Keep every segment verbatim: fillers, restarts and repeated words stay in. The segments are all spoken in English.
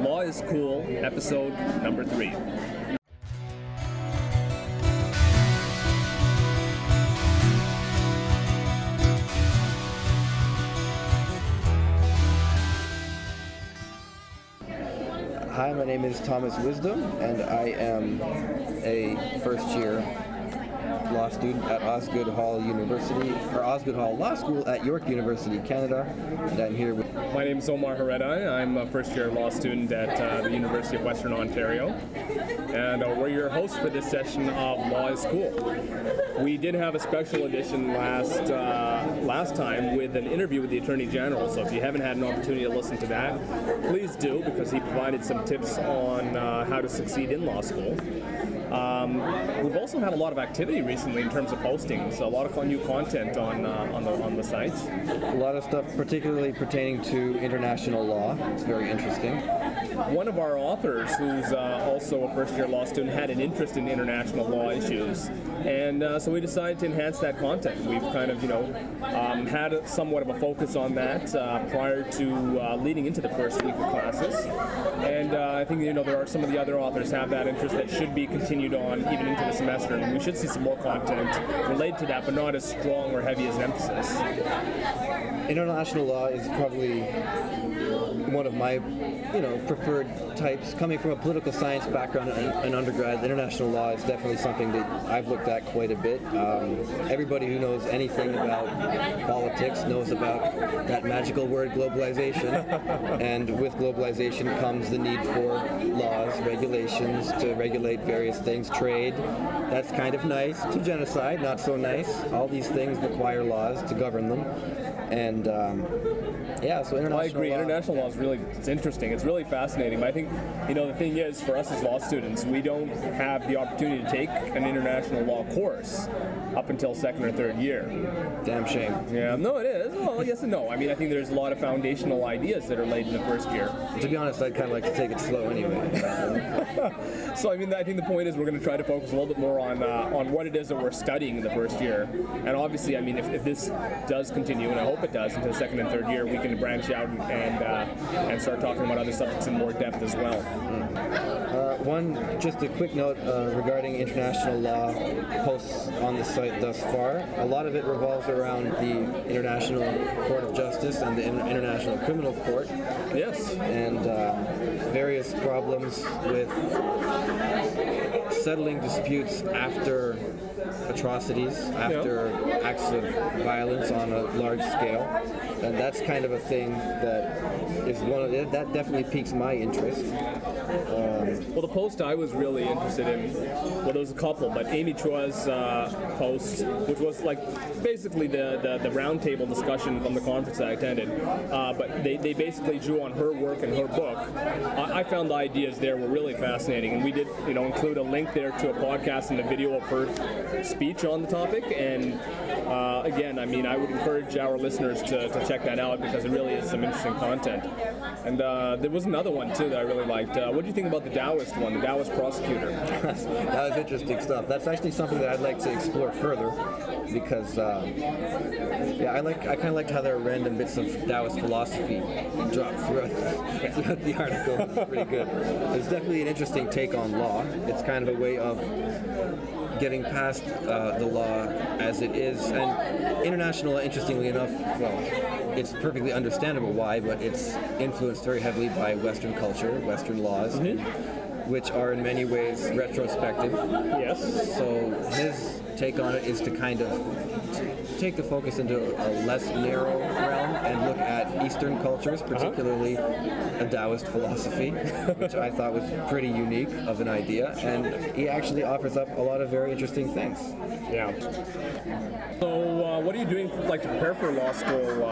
Law is Cool, episode number three. Hi, my name is Thomas Wisdom, and I am a first-year law student at Osgoode Hall University, or Osgoode Hall Law School at York University, Canada, and I'm here with... My name is Omar Haredai. I'm a first-year law student at uh, the University of Western Ontario, and uh, we're your hosts for this session of Law is Cool. We did have a special edition last uh, last time with an interview with the Attorney General, so if you haven't had an opportunity to listen to that, please do, because he provided some tips on uh, how to succeed in law school. Um, we've also had a lot of activity recently in terms of postings, a lot of new content on uh, on the on the site. A lot of stuff particularly pertaining to international law. It's very interesting. One of our authors, who's uh, also a first-year law student, had an interest in international law issues, and uh, so we decided to enhance that content. We've kind of, you know, um, had somewhat of a focus on that uh, prior to uh, leading into the first week of classes, and uh, I think, you know, there are some of the other authors have that interest that should be continued on even into the semester, and we should see some more content related to that, but not as strong or heavy as an emphasis. International law is probably one of my, you know, preferred types. Coming from a political science background in, in undergrad, international law is definitely something that I've looked at quite a bit. Um, everybody who knows anything about politics knows about that magical word globalization, and with globalization comes the need for laws, regulations to regulate various things, trade. That's kind of nice. To genocide, not so nice. All these things require laws to govern them, and um, yeah, so international well, I agree. law, International law is really, it's interesting. It's really fascinating. But I think, you know, the thing is, for us as law students, we don't have the opportunity to take an international law course up until second or third year. Damn shame. Yeah, no, it is. Well, yes and no. I mean, I think there's a lot of foundational ideas that are laid in the first year. To be honest, I'd kind of like to take it slow anyway. So, I mean, I think the point is we're going to try to focus a little bit more on uh, on what it is that we're studying in the first year. And obviously, I mean, if, if this does continue, and I hope it does, into the second and third year, we can branch out and and, uh, and start talking about other subjects in more depth as well. Mm. Uh, one, just a quick note uh, regarding international law posts on the site thus far. A lot of it revolves around the International Court of Justice and the Inter- International Criminal Court. Yes. And uh, various problems with settling disputes after atrocities, after yeah. acts of violence on a large scale. And that's kind of a thing that is one of the, that definitely piques my interest. Um, well, the post I was really interested in, well, there was a couple, but Amy Chua's uh, post, which was like basically the, the, the roundtable discussion from the conference that I attended, uh, but they, they basically drew on her work and her book. I, I found the ideas there were really fascinating, and we did, you know, include a link there to a podcast and a video of her speech on the topic, and uh, again, I mean, I would encourage our listeners to, to check that out, because it really is some interesting content. And uh, there was another one too that I really liked. Uh, what do you think about the Taoist one, the Taoist prosecutor? That was interesting stuff. That's actually something that I'd like to explore further, because uh, yeah, I like I kind of liked how there are random bits of Taoist philosophy dropped throughout, throughout the article. It's pretty good. It's definitely an interesting take on law. It's kind of a way of getting past uh, the law as it is, and international law, interestingly enough, well, it's perfectly understandable why, but it's influenced very heavily by Western culture, Western laws, mm-hmm. which are in many ways retrospective. Yes. So his take on it is to kind of t- take the focus into a less narrow realm and look at Eastern cultures, particularly uh-huh. a Taoist philosophy, which I thought was pretty unique of an idea, and he actually offers up a lot of very interesting things. Yeah. So, uh, what are you doing, for, like, to prepare for law school?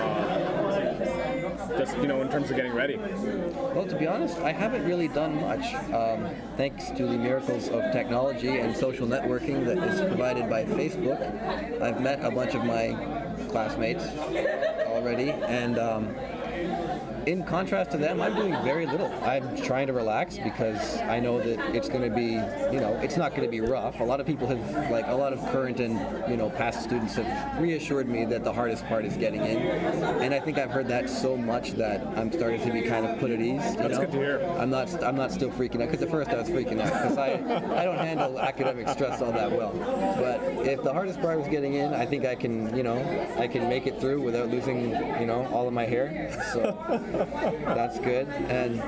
Uh, just, you know, in terms of getting ready? Well, to be honest, I haven't really done much. Um, thanks to the miracles of technology and social networking that is provided by Facebook, I've met a bunch of my classmates already, and um, in contrast to them, I'm doing very little. I'm trying to relax because I know that it's going to be, you know, it's not going to be rough. A lot of people have, like, a lot of current and, you know, past students have reassured me that the hardest part is getting in. And I think I've heard that so much that I'm starting to be kind of put at ease. You That's know? good to hear. I'm not, I'm not still freaking out, because at first I was freaking out because I, I don't handle academic stress all that well. But if the hardest part was getting in, I think I can, you know, I can make it through without losing, you know, all of my hair. So that's good. And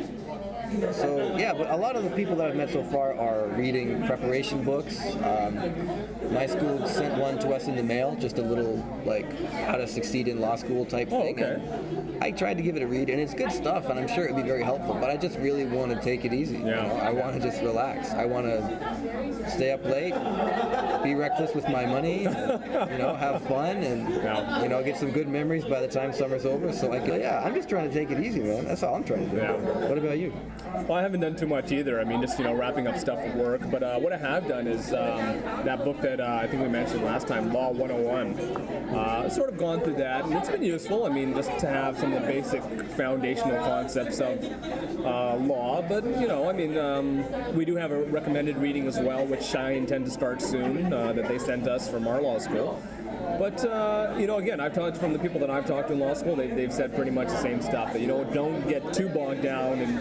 so, yeah, but a lot of the people that I've met so far are reading preparation books. Um, my school sent one to us in the mail, just a little, like, how to succeed in law school type Oh, thing. okay. And I tried to give it a read, and it's good stuff, and I'm sure it would be very helpful, but I just really want to take it easy. You Yeah. know? I want to just relax. I want to stay up late, be reckless with my money, and, you know, have fun, and, Yeah. you know, get some good memories by the time summer's over. So, I can, yeah, I'm just trying to take it easy, man. That's all I'm trying to do. Yeah. What about you? Well, I haven't done too much either. I mean, just, you know, wrapping up stuff at work. But uh, what I have done is um, that book that uh, I think we mentioned last time, Law one oh one. Uh, I've sort of gone through that, and it's been useful. I mean, just to have some of the basic foundational concepts of uh, law. But, you know, I mean, um, we do have a recommended reading as well, which I intend to start soon, uh, that they sent us from our law school. But, uh, you know, again, I've talked from the people that I've talked to in law school, they, they've said pretty much the same stuff, that, you know, don't get too bogged down in,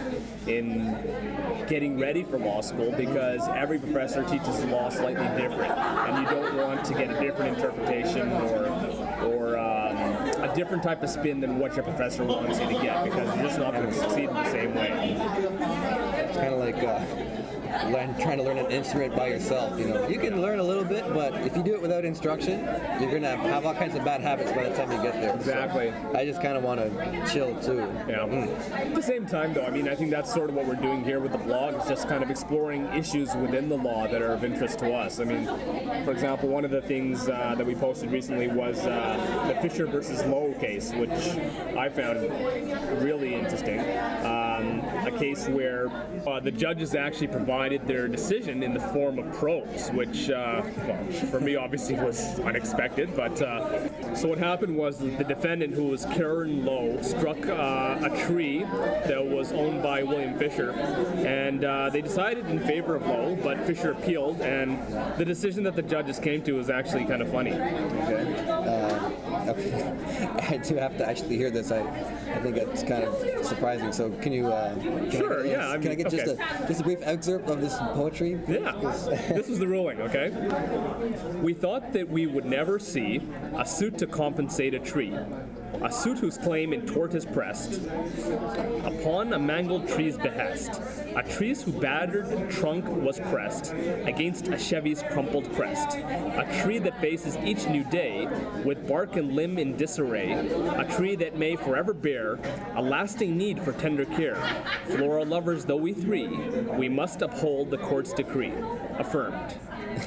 in getting ready for law school, because every professor teaches the law slightly different, and you don't want to get a different interpretation or, or um, a different type of spin than what your professor wants you to get, because you're just not going to succeed in the same way. It's kind of like uh, learn, trying to learn an instrument by yourself. You know, you can learn a little bit, but if you do it without instruction, you're gonna have all kinds of bad habits by the time you get there. Exactly. So I just kind of want to chill too. Yeah. At the same time, though, I mean, I think that's sort of what we're doing here with the blog, is just kind of exploring issues within the law that are of interest to us. I mean, for example, one of the things uh, that we posted recently was uh, the Fisher versus Lowe case, which I found really interesting. Um, a case where uh, the judges actually provided their decision in the form of prose, which, uh, well, for me, obviously was unexpected. But uh, so what happened was that the defendant, who was Karen Lowe, struck uh, a tree that was owned by William Fisher, and uh, they decided in favor of Lowe, but Fisher appealed, and the decision that the judges came to was actually kind of funny. Okay. Uh, okay. I do have to actually hear this. I, I think it's kind of surprising. So can you? Uh, can Sure. I get, Yeah. I Can mean, I get okay. just a just a brief excerpt of this poetry? Yeah, this is the ruling, okay? We thought that we would never see a suit to compensate a tree, a suit whose claim in tort is pressed upon a mangled tree's behest, a tree's whose battered trunk was pressed against a Chevy's crumpled crest, a tree that faces each new day with bark and limb in disarray, a tree that may forever bear a lasting need for tender care. Flora lovers though we three, we must uphold the court's decree. Affirmed.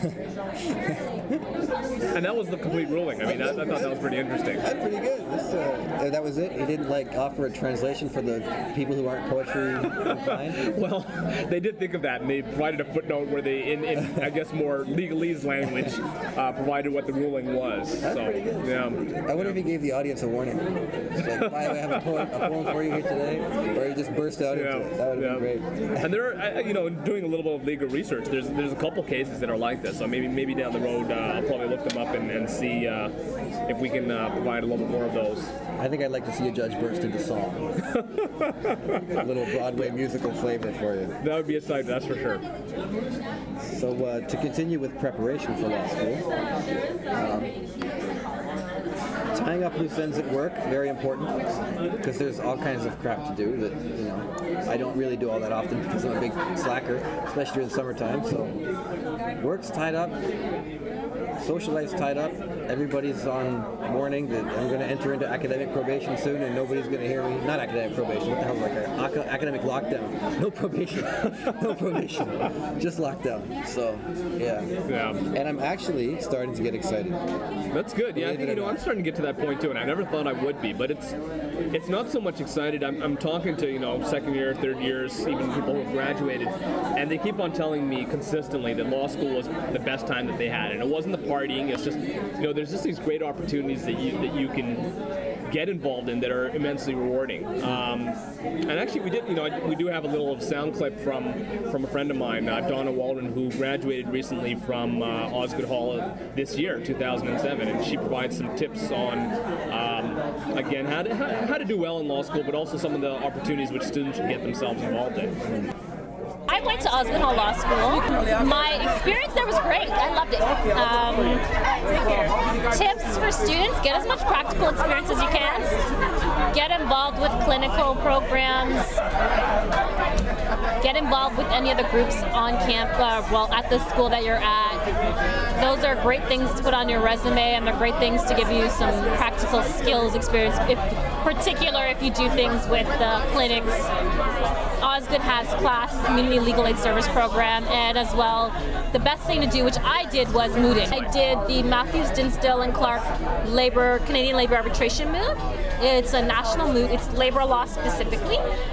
And that was the complete ruling. I mean, I, I thought that was pretty interesting. That's pretty good. This, uh, that was it. He didn't like offer a translation for the people who aren't poetry inclined. Well, they did think of that, and they provided a footnote where they, in, in I guess, more legalese language, uh, provided what the ruling was. That's so, pretty good. yeah. I wonder if he gave the audience a warning. It's like, by the way, I have a poem, a poem for you here today, or he just burst out Yeah, into it. That would have yeah. been great. And there, are, I- you know, doing a little bit of legal research, there's there's a couple cases that are like this. So maybe maybe down the road, uh, I'll probably look them up and, and see uh, if we can uh, provide a little bit more of those. I think I'd like to see a judge burst into song. A little Broadway musical flavor for you. That would be a sight, that's for sure. So uh, to continue with preparation for law school, um, tying up loose ends at work, very important, because there's all kinds of crap to do that, you know, I don't really do all that often because I'm a big slacker, especially during the summertime. So work's tied up, social life's tied up, everybody's on warning that I'm going to enter into academic probation soon and nobody's going to hear me. Not academic probation, what the hell is like a, academic lockdown? No probation, no probation, just lockdown. So, yeah. Yeah. And I'm actually starting to get excited. That's good. Yeah, I Believe think, it you or know, I'm not. starting to get to that point too, and I never thought I would be, but it's it's not so much excited. I'm, I'm talking to, you know, second year, third years, even people who have graduated, and they keep on telling me consistently that law school was the best time that they had, and it wasn't the partying. It's just, you know, there's just these great opportunities that you that you can get involved in that are immensely rewarding. Um, and actually, we did, you know, we do have a little of sound clip from from a friend of mine, uh, Donna Waldron, who graduated recently from uh, Osgoode Hall this year, two thousand seven, and she provides some tips on, um, again, how to how, how to do well in law school, but also some of the opportunities which students should get themselves involved in. I went to Osgoode Hall Law School. My experience there was great. I loved it. Um, tips for students: get as much practical experience as you can. Get involved with clinical programs. Get involved with any other groups on camp, uh, well, at the school that you're at. Those are great things to put on your resume, and they're great things to give you some practical skills experience, if, particular if you do things with the clinics. Osgoode has CLASP, Community Legal Aid Service Program, and as well, the best thing to do, which I did, was mooting. I did the Matthews, Dinsdale, and Clark Labor Canadian Labor Arbitration Moot. It's a national moot. It's labor law specifically.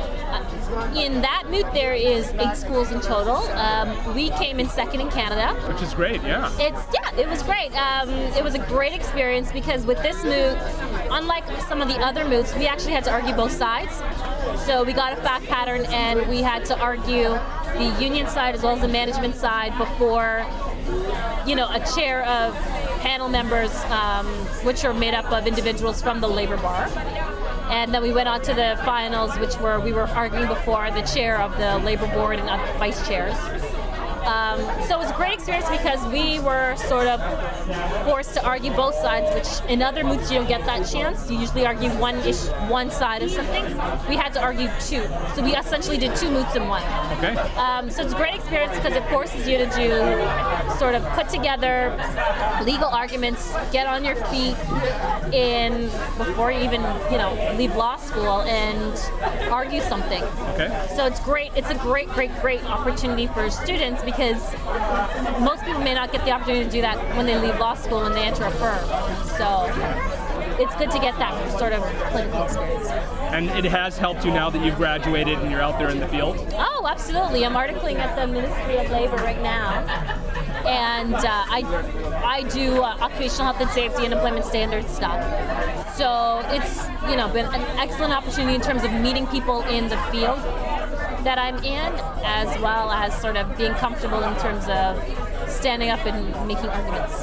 In that moot, there is eight schools in total. Um, we came in second in Canada, which is great. Yeah, it's yeah, it was great. Um, it was a great experience because with this moot, unlike some of the other moots, we actually had to argue both sides. So we got a fact pattern, and we had to argue the union side as well as the management side before, you know, a chair of panel members, um, which are made up of individuals from the labor bar. And then we went on to the finals, which were we were arguing before the chair of the labor board and other vice chairs. Um, so it was a great experience because we were sort of forced to argue both sides, which in other moots you don't get that chance. You usually argue one ish, one side of something. We had to argue two. So we essentially did two moots in one. Okay. Um, so it's a great experience because it forces you to do sort of put together legal arguments, get on your feet in before you even, you know, leave law school and argue something. Okay. So it's great. It's a great, great, great opportunity for students because most people may not get the opportunity to do that when they leave law school and they enter a firm. So it's good to get that sort of clinical experience. And it has helped you now that you've graduated and you're out there in the field? Oh, absolutely. I'm articling at the Ministry of Labor right now. And uh, I, I do uh, occupational health and safety and employment standards stuff. So it's, you know, been an excellent opportunity in terms of meeting people in the field that I'm in, as well as sort of being comfortable in terms of standing up and making arguments.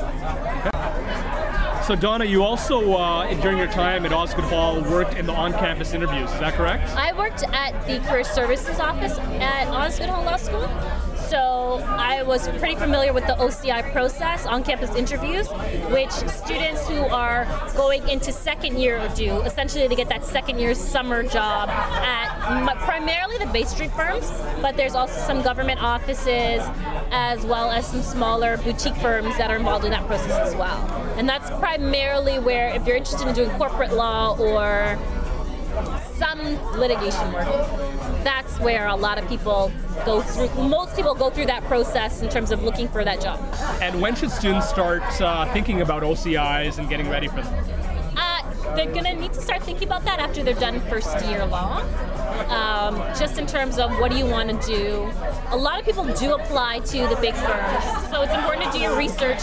So Donna, you also, uh, during your time at Osgoode Hall, worked in the on-campus interviews, is that correct? I worked at the Career Services Office at Osgoode Hall Law School. So I was pretty familiar with the O C I process, on-campus interviews, which students who are going into second year do, essentially to get that second year summer job at primarily the Bay Street firms, but there's also some government offices as well as some smaller boutique firms that are involved in that process as well. And that's primarily where, if you're interested in doing corporate law or some litigation work, that's where a lot of people go through, most people go through that process in terms of looking for that job. And when should students start uh, thinking about O C Is and getting ready for them? Uh, they're going to need to start thinking about that after they've done first year law. Um, just in terms of what do you want to do. A lot of people do apply to the big firms, so it's important to do your research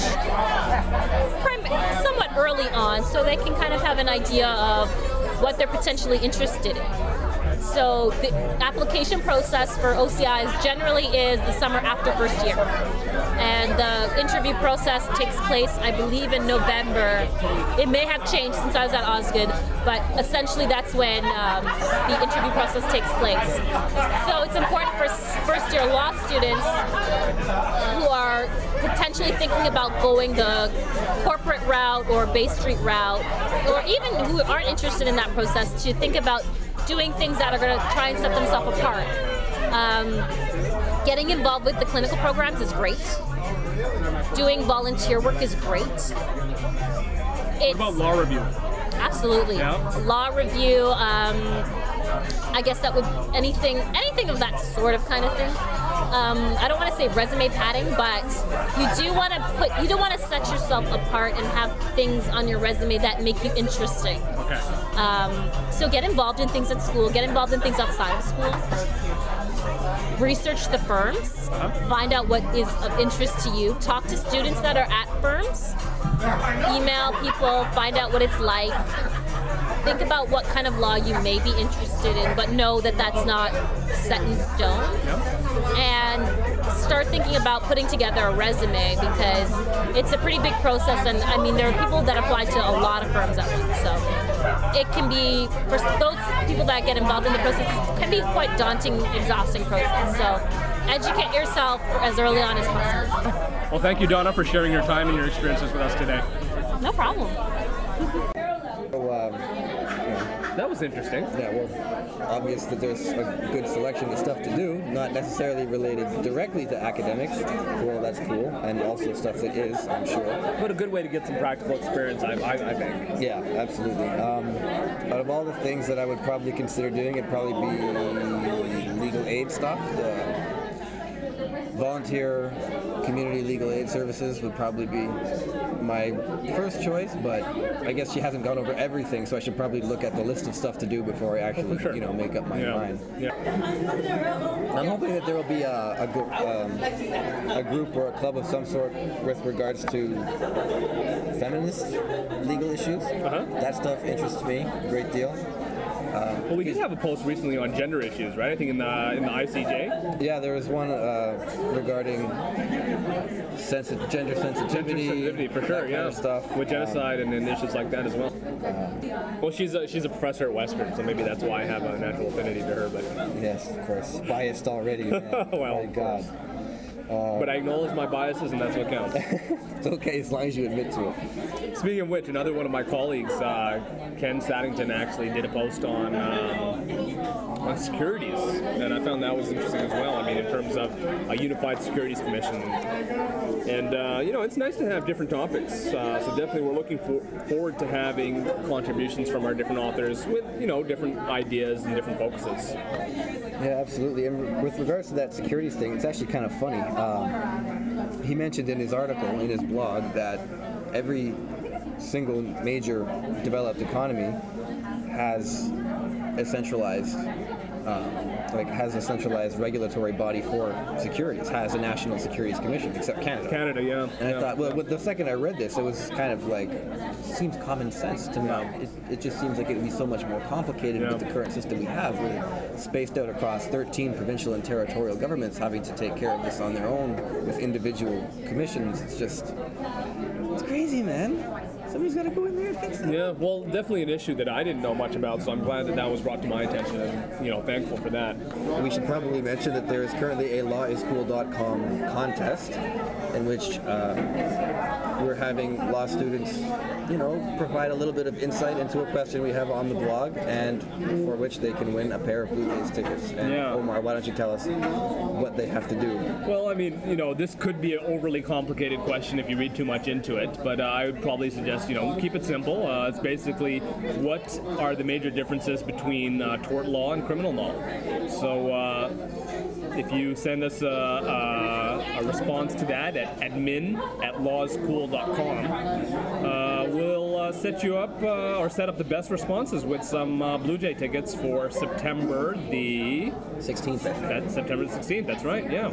prim- somewhat early on so they can kind of have an idea of what they're potentially interested in. So the application process for O C Is generally is the summer after first year. And the interview process takes place, I believe, in November. It may have changed since I was at Osgoode, but essentially that's when um, the interview process takes place. So it's important for first year law students who are potentially thinking about going the corporate route or Bay Street route, or even who aren't interested in that process, to think about doing things that are going to try and set themselves apart. Um, getting involved with the clinical programs is great. Doing volunteer work is great. It's, what about law review? Absolutely. Yeah. Law review, um, I guess that would, anything, anything of that sort of kind of thing. Um, I don't want to say resume padding, but you do want to put, you don't want to set yourself apart and have things on your resume that make you interesting. Okay. Um, so get involved in things at school, get involved in things outside of school. Research the firms, Uh-huh. find out what is of interest to you, talk to students that are at firms, email people, find out what it's like. think about what kind of law you may be interested in, but know that that's not set in stone. And start thinking about putting together a resume, because it's a pretty big process, and I mean, there are people that apply to a lot of firms at once, so it can be, for those people that get involved in the process, it can be quite daunting, exhausting process. So educate yourself as early on as possible. Well, thank you, Donna, for sharing your time and your experiences with us today. No problem. So, um, yeah. That was interesting. Yeah, well, obvious that there's a good selection of stuff to do, not necessarily related directly to academics. Well, that's cool, and also stuff that is, I'm sure. But a good way to get some practical experience, I, I, I think. Yeah, absolutely. Um, out of all the things that I would probably consider doing, it'd probably be legal aid stuff. The volunteer community legal aid services would probably be my first choice, but I guess she hasn't gone over everything, so I should probably look at the list of stuff to do before I actually, sure. you know, make up my Yeah. mind. Yeah. I'm hoping that there will be a, a, gr- um, a group or a club of some sort with regards to feminist legal issues. Uh-huh. That stuff interests me a great deal. Well, we did have a post recently on gender issues, right? I think in the in the I C J. Yeah, there was one uh, regarding sensi- gender sensitivity, Sensitivity, for sure, that kind yeah. of stuff. With genocide and, and issues like that as well. Well, she's a, she's a professor at Western, so maybe that's why I have a natural affinity to her. But Yes, of course. Biased already, man. Well. My God. but I acknowledge my biases, and that's what counts. It's okay as long as you admit to it. Speaking of which, another one of my colleagues, uh, Ken Saddington, actually did a post on um, on securities, and I found that was interesting as well. I mean, in terms of a unified securities commission, and uh, you know, it's nice to have different topics. Uh, so definitely, we're looking for, forward to having contributions from our different authors with you know different ideas and different focuses. Yeah, absolutely. And with regards to that securities thing, it's actually kind of funny. Um, he mentioned in his article, in his blog, that every single major developed economy has a centralized, um, like has a centralized regulatory body for securities, has a National Securities Commission, except Canada. Canada, yeah. And yeah. I thought, well, with the second I read this, it was kind of like, seems common sense to me. It, it just seems like it would be so much more complicated Yeah. with the current system we have, with spaced out across thirteen provincial and territorial governments having to take care of this on their own with individual commissions. It's just, it's crazy, man. Somebody's got to go in there and fix it. Yeah, well, definitely an issue that I didn't know much about, so I'm glad that that was brought to my attention, and you know, thankful for that. We should probably mention that there is currently a law is cool dot com contest in which uh, we're having law students, you know, provide a little bit of insight into a question we have on the blog, and for which they can win a pair of Blue Jays tickets. And Yeah. Omar, why don't you tell us what they have to do? Well, I mean, you know, this could be an overly complicated question if you read too much into it, but uh, I would probably suggest, you know, keep it simple. Uh, it's basically, what are the major differences between uh, tort law and criminal law? So, uh, if you send us a, a, a response to that at admin at laws cool dot com, uh, we'll uh, set you up uh, or set up the best responses with some uh, Blue Jay tickets for September the sixteenth, I think. that's September the sixteenth. That's right. Yeah.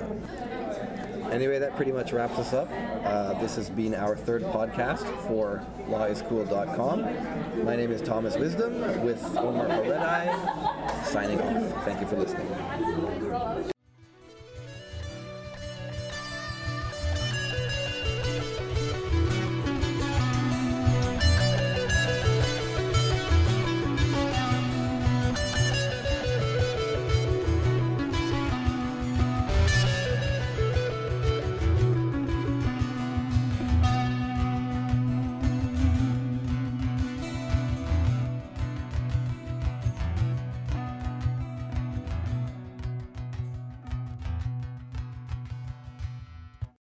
Anyway, that pretty much wraps us up. Uh, this has been our third podcast for law is cool dot com. My name is Thomas Wisdom with Omar Red Eye, signing off. Thank you for listening.